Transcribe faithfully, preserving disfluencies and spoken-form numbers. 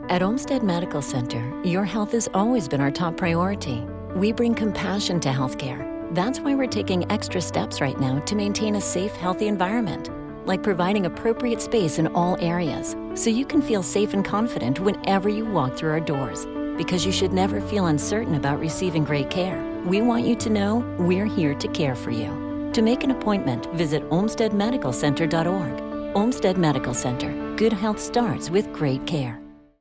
At Olmsted Medical Center, your health has always been our top priority. We bring compassion to healthcare. That's why we're taking extra steps right now to maintain a safe, healthy environment, like providing appropriate space in all areas, so you can feel safe and confident whenever you walk through our doors. Because you should never feel uncertain about receiving great care. We want you to know we're here to care for you. To make an appointment, visit olmsted medical center dot org. Olmsted Medical Center. Good health starts with great care.